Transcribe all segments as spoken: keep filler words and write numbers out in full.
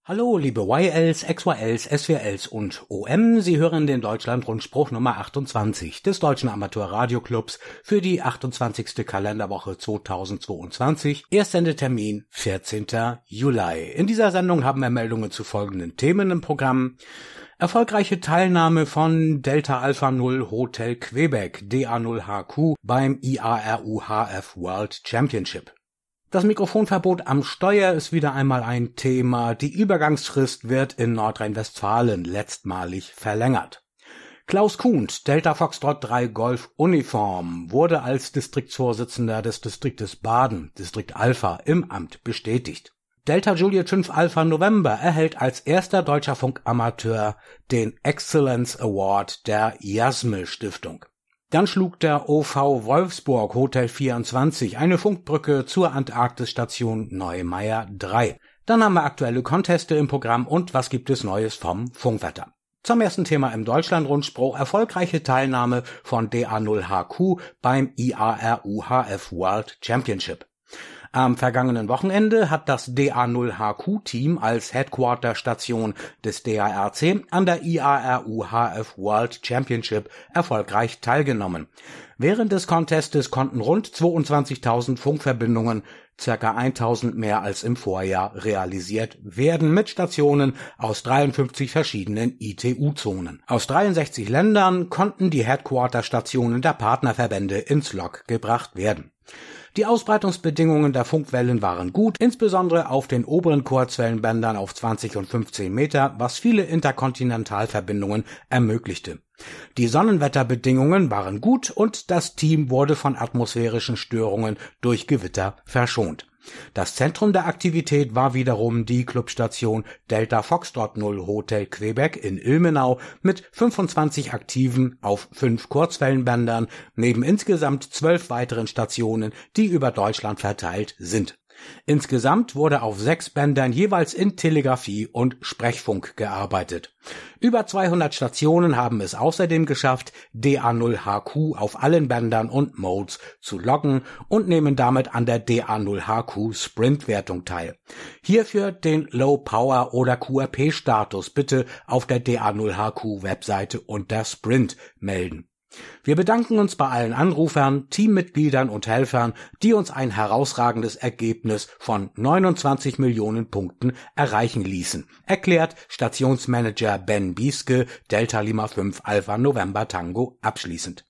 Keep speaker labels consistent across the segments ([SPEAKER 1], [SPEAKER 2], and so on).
[SPEAKER 1] Hallo, liebe Y Ls, X Y Ls, S W Ls und O M. Sie hören den Deutschland-Rundspruch Nummer achtundzwanzig des Deutschen Amateur-Radio-Clubs für die achtundzwanzigste Kalenderwoche zweitausendzweiundzwanzig. Erstsendetermin vierzehnter Juli. In dieser Sendung haben wir Meldungen zu folgenden Themen im Programm. Erfolgreiche Teilnahme von Delta Alpha null Hotel Quebec D A null H Q beim I A R U H F World Championship. Das Mikrofonverbot am Steuer ist wieder einmal ein Thema. Die Übergangsfrist wird in Nordrhein-Westfalen letztmalig verlängert. Klaus Kuhnt, Delta Foxtrot drei Golf Uniform, wurde als Distriktsvorsitzender des Distriktes Baden, Distrikt Alpha, im Amt bestätigt. Delta Juliet fünf Alpha November erhält als erster deutscher Funkamateur den Excellence Award der I A S M E Stiftung. Dann schlug der O V Wolfsburg Hotel vierundzwanzig eine Funkbrücke zur Antarktisstation Neumeier drei. Dann haben wir aktuelle Conteste im Programm und was gibt es Neues vom Funkwetter. Zum ersten Thema im Deutschland-Rundspruch: erfolgreiche Teilnahme von D A null H Q beim I A R U H F World Championship. Am vergangenen Wochenende hat das D A null H Q-Team als Headquarter-Station des D A R C an der I A R U H F World Championship erfolgreich teilgenommen. Während des Contestes konnten rund zweiundzwanzigtausend Funkverbindungen, circa eintausend mehr als im Vorjahr, realisiert werden mit Stationen aus dreiundfünfzig verschiedenen I T U-Zonen. Aus dreiundsechzig Ländern konnten die Headquarter-Stationen der Partnerverbände ins Log gebracht werden. Die Ausbreitungsbedingungen der Funkwellen waren gut, insbesondere auf den oberen Kurzwellenbändern auf zwanzig und fünfzehn Meter, was viele Interkontinentalverbindungen ermöglichte. Die Sonnenwetterbedingungen waren gut und das Team wurde von atmosphärischen Störungen durch Gewitter verschont. Das Zentrum der Aktivität war wiederum die Clubstation Delta Foxtrot null Hotel Quebec in Ilmenau mit fünfundzwanzig aktiven auf fünf Kurzwellenbändern, neben insgesamt zwölf weiteren Stationen, die über Deutschland verteilt sind. Insgesamt wurde auf sechs Bändern jeweils in Telegrafie und Sprechfunk gearbeitet. Über zweihundert Stationen haben es außerdem geschafft, D A null H Q auf allen Bändern und Modes zu loggen und nehmen damit an der D A null H Q Sprint-Wertung teil. Hierfür den Low Power oder Q R P-Status bitte auf der D A null H Q-Webseite unter Sprint melden. Wir bedanken uns bei allen Anrufern, Teammitgliedern und Helfern, die uns ein herausragendes Ergebnis von neunundzwanzig Millionen Punkten erreichen ließen, erklärt Stationsmanager Ben Bieske, Delta Lima fünf Alpha November Tango abschließend.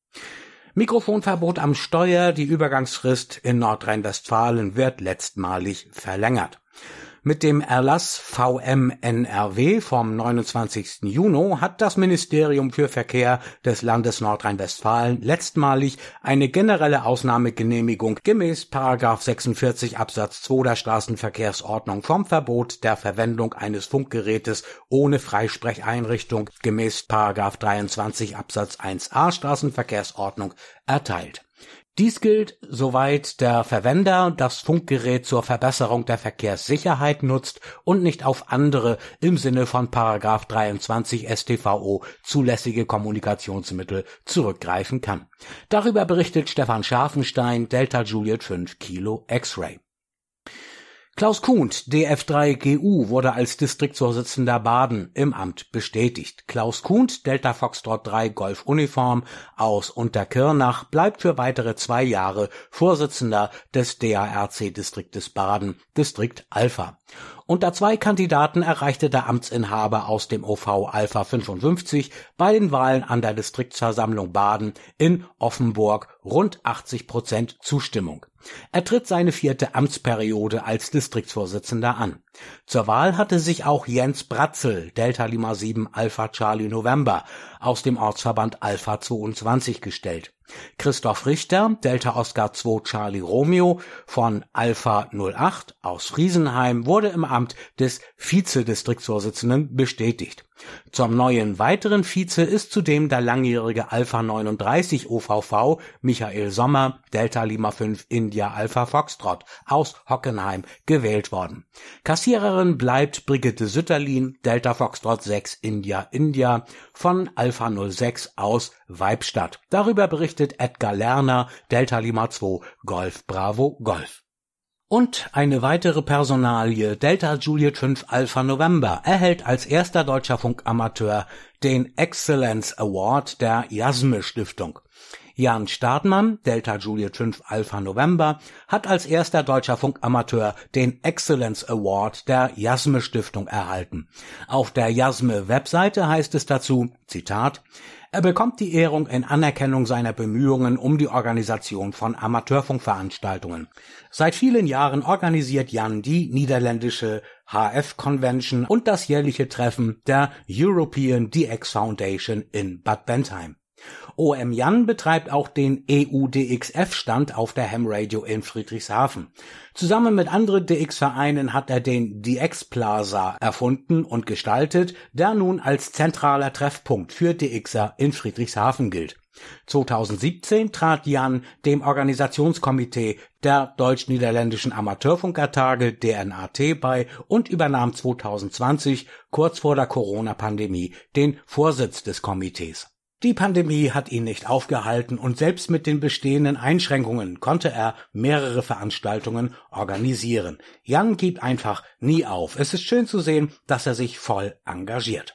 [SPEAKER 1] Mikrofonverbot am Steuer, die Übergangsfrist in Nordrhein-Westfalen wird letztmalig verlängert. Mit dem Erlass V M N R W vom neunundzwanzigsten Juni hat das Ministerium für Verkehr des Landes Nordrhein-Westfalen letztmalig eine generelle Ausnahmegenehmigung gemäß Paragraph sechsundvierzig Absatz zwei der Straßenverkehrsordnung vom Verbot der Verwendung eines Funkgerätes ohne Freisprecheinrichtung gemäß Paragraph dreiundzwanzig Absatz eins a Straßenverkehrsordnung erteilt. Dies gilt, soweit der Verwender das Funkgerät zur Verbesserung der Verkehrssicherheit nutzt und nicht auf andere im Sinne von Paragraph dreiundzwanzig S t V O zulässige Kommunikationsmittel zurückgreifen kann. Darüber berichtet Stefan Scharfenstein, Delta Juliet fünf Kilo X-Ray. Klaus Kuhnt, D F drei G U, wurde als Distriktsvorsitzender Baden im Amt bestätigt. Klaus Kuhnt, Delta Foxtrot drei Golf Uniform aus Unterkirnach, bleibt für weitere zwei Jahre Vorsitzender des D A R C-Distriktes Baden, Distrikt Alpha. Unter zwei Kandidaten erreichte der Amtsinhaber aus dem O V Alpha fünfundfünfzig bei den Wahlen an der Distriktsversammlung Baden in Offenburg rund achtzig Prozent Zustimmung. Er tritt seine vierte Amtsperiode als Distriktsvorsitzender an. Zur Wahl hatte sich auch Jens Bratzel, Delta Lima sieben Alpha Charlie November, aus dem Ortsverband Alpha zweiundzwanzig gestellt. Christoph Richter, Delta Oscar zwei Charlie Romeo von Alpha null acht aus Friesenheim, wurde im Amt des Vizedistriktsvorsitzenden bestätigt. Zum neuen weiteren Vize ist zudem der langjährige Alpha neununddreißig O V V Michael Sommer, Delta Lima fünf India Alpha Foxtrot aus Hockenheim gewählt worden. Kassiererin bleibt Brigitte Sütterlin, Delta Foxtrot sechs India India von Alpha null sechs aus Weibstadt. Darüber berichtet Edgar Lerner, Delta Lima zwei Golf Bravo Golf. Und eine weitere Personalie, Delta Juliet fünf Alpha November, erhält als erster deutscher Funkamateur den Excellence Award der Jasme Stiftung. Jan Stadmann, Delta Juliet fünf Alpha November, hat als erster deutscher Funkamateur den Excellence Award der Jasme Stiftung erhalten. Auf der Jasme-Webseite heißt es dazu, Zitat, er bekommt die Ehrung in Anerkennung seiner Bemühungen um die Organisation von Amateurfunkveranstaltungen. Seit vielen Jahren organisiert Jan die niederländische H F-Convention und das jährliche Treffen der European D X Foundation in Bad Bentheim. O M Jan betreibt auch den E U D X F-Stand auf der Ham Radio in Friedrichshafen. Zusammen mit anderen D X-Vereinen hat er den D X Plaza erfunden und gestaltet, der nun als zentraler Treffpunkt für D Xer in Friedrichshafen gilt. zweitausendsiebzehn trat Jan dem Organisationskomitee der Deutsch-Niederländischen Amateurfunkertage D N A T bei und übernahm zweitausendzwanzig, kurz vor der Corona-Pandemie, den Vorsitz des Komitees. Die Pandemie hat ihn nicht aufgehalten und selbst mit den bestehenden Einschränkungen konnte er mehrere Veranstaltungen organisieren. Jan gibt einfach nie auf. Es ist schön zu sehen, dass er sich voll engagiert.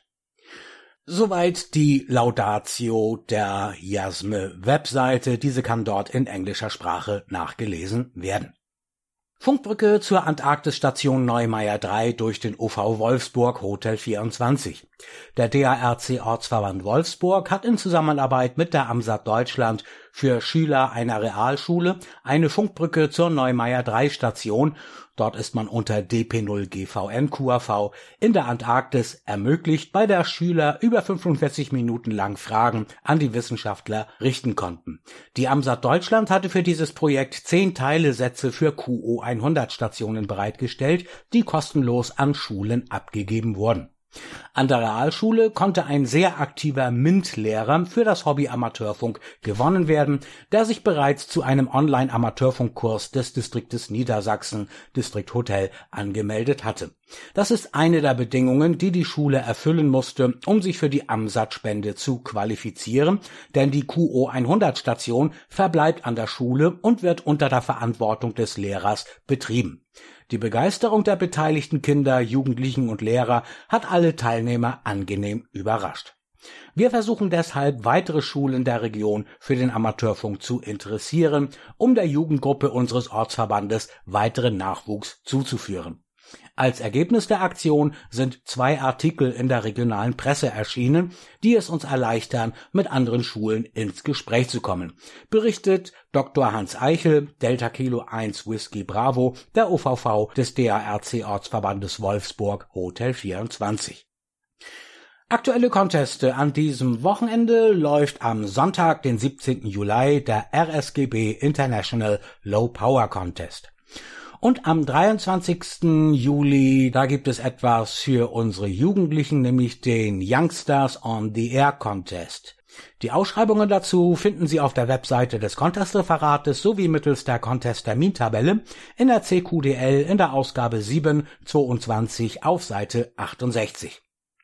[SPEAKER 1] Soweit die Laudatio der Jasme-Webseite. Diese kann dort in englischer Sprache nachgelesen werden. Funkbrücke zur Antarktisstation Neumayer drei durch den O V Wolfsburg Hotel vierundzwanzig. Der D A R C Ortsverband Wolfsburg hat in Zusammenarbeit mit der AMSAT Deutschland für Schüler einer Realschule eine Funkbrücke zur Neumayer drei Station, dort ist man unter D P null G V N Q A V, in der Antarktis ermöglicht, bei der Schüler über fünfundvierzig Minuten lang Fragen an die Wissenschaftler richten konnten. Die AMSAT Deutschland hatte für dieses Projekt zehn Teilesätze für Q O hundert Stationen bereitgestellt, die kostenlos an Schulen abgegeben wurden. An der Realschule konnte ein sehr aktiver MINT-Lehrer für das Hobby Amateurfunk gewonnen werden, der sich bereits zu einem Online-Amateurfunkkurs des Distriktes Niedersachsen, Distrikt Hotel, angemeldet hatte. Das ist eine der Bedingungen, die die Schule erfüllen musste, um sich für die AMSAT-Spende zu qualifizieren, denn die Q O hundert Station verbleibt an der Schule und wird unter der Verantwortung des Lehrers betrieben. Die Begeisterung der beteiligten Kinder, Jugendlichen und Lehrer hat alle Teilnehmer angenehm überrascht. Wir versuchen deshalb, weitere Schulen der Region für den Amateurfunk zu interessieren, um der Jugendgruppe unseres Ortsverbandes weiteren Nachwuchs zuzuführen. Als Ergebnis der Aktion sind zwei Artikel in der regionalen Presse erschienen, die es uns erleichtern, mit anderen Schulen ins Gespräch zu kommen. Berichtet Doktor Hans Eichel, Delta Kilo eins Whisky Bravo, der O V V des D A R C Ortsverbandes Wolfsburg Hotel vierundzwanzig. Aktuelle Conteste an diesem Wochenende läuft am Sonntag, den siebzehnten Juli, der R S G B International Low Power Contest. Und am dreiundzwanzigsten Juli, da gibt es etwas für unsere Jugendlichen, nämlich den Youngsters on the Air Contest. Die Ausschreibungen dazu finden Sie auf der Webseite des Contest-Referates sowie mittels der Contest-Termintabelle in der C Q D L in der Ausgabe sieben zweiundzwanzig auf Seite achtundsechzig.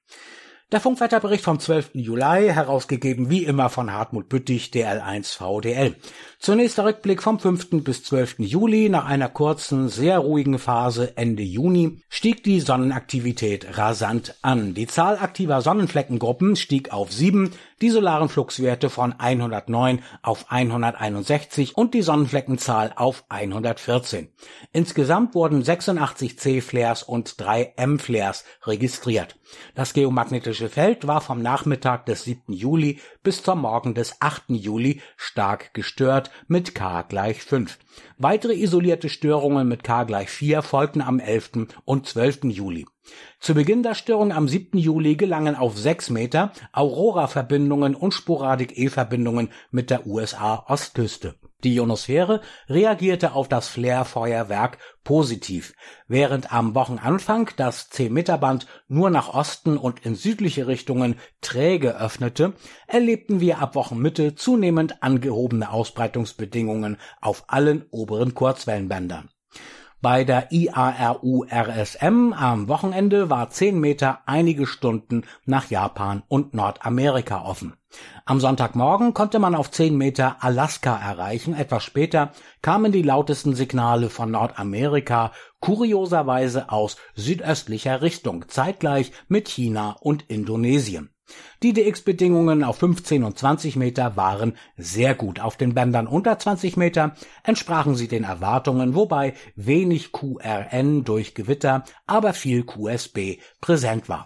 [SPEAKER 1] Der Funkwetterbericht vom zwölften Juli, herausgegeben wie immer von Hartmut Büttig, D L eins V D L. Zunächst der Rückblick vom fünften bis zwölften Juli. Nach einer kurzen, sehr ruhigen Phase Ende Juni stieg die Sonnenaktivität rasant an. Die Zahl aktiver Sonnenfleckengruppen stieg auf sieben, die solaren Fluxwerte von hundertneun auf hunderteinundsechzig und die Sonnenfleckenzahl auf hundertvierzehn. Insgesamt wurden sechsundachtzig C-Flares und drei M-Flares registriert. Das geomagnetische Feld war vom Nachmittag des siebten Juli bis zum Morgen des achten Juli stark gestört mit K gleich fünf. Weitere isolierte Störungen mit K gleich vier folgten am elften und zwölften Juli. Zu Beginn der Störung am siebten Juli gelangen auf sechs Meter Aurora-Verbindungen und Sporadik-E-Verbindungen mit der U S A-Ostküste. Die Ionosphäre reagierte auf das Flare-Feuerwerk positiv. Während am Wochenanfang das zehn-Meter-Band nur nach Osten und in südliche Richtungen träge öffnete, erlebten wir ab Wochenmitte zunehmend angehobene Ausbreitungsbedingungen auf allen oberen Kurzwellenbändern. Bei der I A R U R S M am Wochenende war zehn Meter einige Stunden nach Japan und Nordamerika offen. Am Sonntagmorgen konnte man auf zehn Meter Alaska erreichen. Etwas später kamen die lautesten Signale von Nordamerika kurioserweise aus südöstlicher Richtung, zeitgleich mit China und Indonesien. Die D X-Bedingungen auf fünfzehn und zwanzig Meter waren sehr gut. Auf den Bändern unter zwanzig Meter entsprachen sie den Erwartungen, wobei wenig Q R N durch Gewitter, aber viel Q S B präsent war.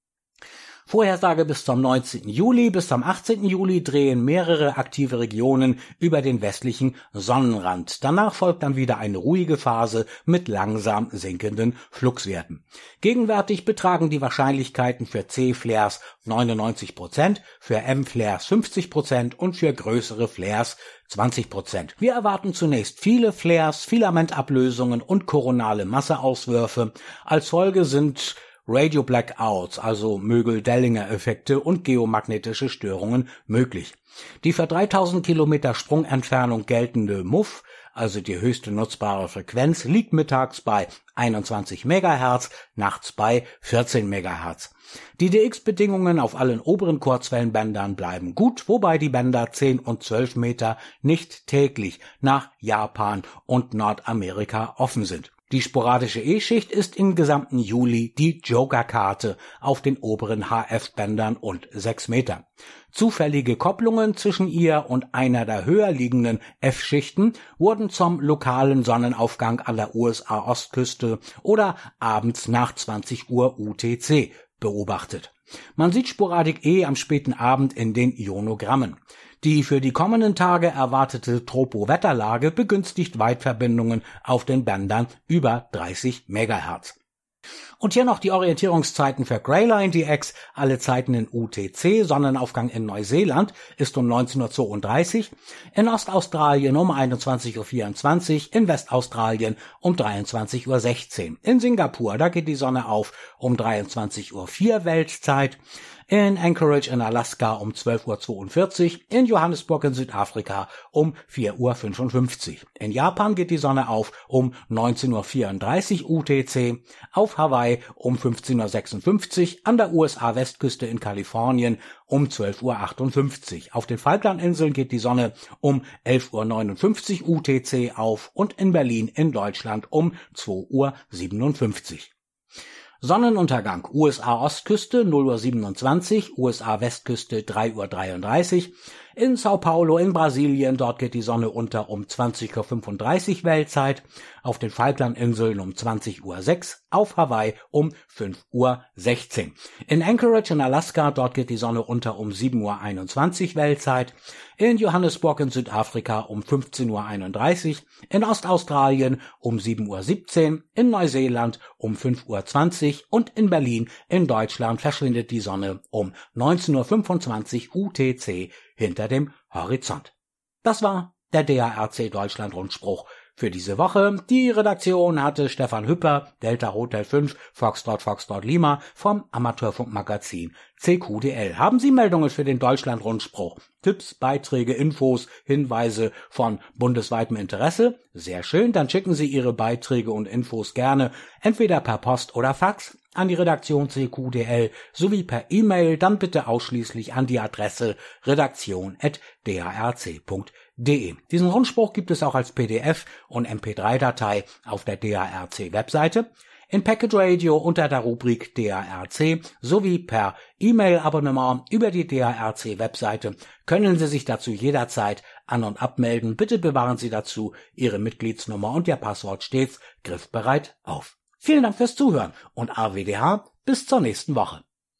[SPEAKER 1] Vorhersage bis zum neunzehnten Juli. Bis zum achtzehnten Juli drehen mehrere aktive Regionen über den westlichen Sonnenrand. Danach folgt dann wieder eine ruhige Phase mit langsam sinkenden Fluxwerten. Gegenwärtig betragen die Wahrscheinlichkeiten für C-Flares neunundneunzig Prozent, für M-Flares fünfzig Prozent und für größere Flares zwanzig Prozent. Wir erwarten zunächst viele Flares, Filamentablösungen und koronale Masseauswürfe. Als Folge sind Radio-Blackouts, also Mögel-Dellinger-Effekte und geomagnetische Störungen möglich. Die für dreitausend Kilometer Sprungentfernung geltende M U F, also die höchste nutzbare Frequenz, liegt mittags bei einundzwanzig Megahertz, nachts bei vierzehn Megahertz. Die D X-Bedingungen auf allen oberen Kurzwellenbändern bleiben gut, wobei die Bänder zehn und zwölf Meter nicht täglich nach Japan und Nordamerika offen sind. Die sporadische E-Schicht ist im gesamten Juli die Joker-Karte auf den oberen H F-Bändern und sechs Meter. Zufällige Kopplungen zwischen ihr und einer der höher liegenden F-Schichten wurden zum lokalen Sonnenaufgang an der U S A-Ostküste oder abends nach zwanzig Uhr U T C beobachtet. Man sieht Sporadik E am späten Abend in den Ionogrammen. Die für die kommenden Tage erwartete Tropo-Wetterlage begünstigt Weitverbindungen auf den Bändern über dreißig Megahertz. Und hier noch die Orientierungszeiten für Greyline D X, alle Zeiten in U T C, Sonnenaufgang in Neuseeland ist um neunzehn Uhr zweiunddreißig, in Ostaustralien um einundzwanzig Uhr vierundzwanzig, in Westaustralien um dreiundzwanzig Uhr sechzehn, in Singapur, da geht die Sonne auf um dreiundzwanzig Uhr vier Weltzeit, in Anchorage in Alaska um zwölf Uhr zweiundvierzig, in Johannesburg in Südafrika um vier Uhr fünfundfünfzig. In Japan geht die Sonne auf um neunzehn Uhr vierunddreißig U T C, auf Hawaii um fünfzehn Uhr sechsundfünfzig, an der U S A-Westküste in Kalifornien um zwölf Uhr achtundfünfzig. Auf den Falklandinseln geht die Sonne um elf Uhr neunundfünfzig U T C auf und in Berlin in Deutschland um zwei Uhr siebenundfünfzig. Sonnenuntergang U S A-Ostküste null Uhr siebenundzwanzig, U S A-Westküste drei Uhr dreiunddreißig, in Sao Paulo in Brasilien, dort geht die Sonne unter um zwanzig Uhr fünfunddreißig Weltzeit, auf den Falklandinseln um zwanzig Uhr sechs, auf Hawaii um fünf Uhr sechzehn. In Anchorage in Alaska, dort geht die Sonne unter um sieben Uhr einundzwanzig Weltzeit, in Johannesburg in Südafrika um fünfzehn Uhr einunddreißig, in Ostaustralien um sieben Uhr siebzehn, in Neuseeland um fünf Uhr zwanzig und in Berlin in Deutschland verschwindet die Sonne um neunzehn Uhr fünfundzwanzig U T C hinter dem Horizont. Das war der D A R C Deutschland Rundspruch für diese Woche. Die Redaktion hatte Stefan Hüpper, Delta Hotel fünf, Foxtrot Foxtrot Lima vom Amateurfunkmagazin C Q D L. Haben Sie Meldungen für den Deutschland Rundspruch? Tipps, Beiträge, Infos, Hinweise von bundesweitem Interesse? Sehr schön, dann schicken Sie Ihre Beiträge und Infos gerne entweder per Post oder Fax an die Redaktion C Q D L sowie per E-Mail, dann bitte ausschließlich an die Adresse redaktion at d a r c punkt d e. Diesen Rundspruch gibt es auch als P D F und M P drei Datei auf der D A R C Webseite, in Packet Radio unter der Rubrik D A R C sowie per E-Mail-Abonnement über die D A R C Webseite können Sie sich dazu jederzeit an- und abmelden. Bitte bewahren Sie dazu Ihre Mitgliedsnummer und Ihr Passwort stets griffbereit auf. Vielen Dank fürs Zuhören und A W D H bis zur nächsten Woche.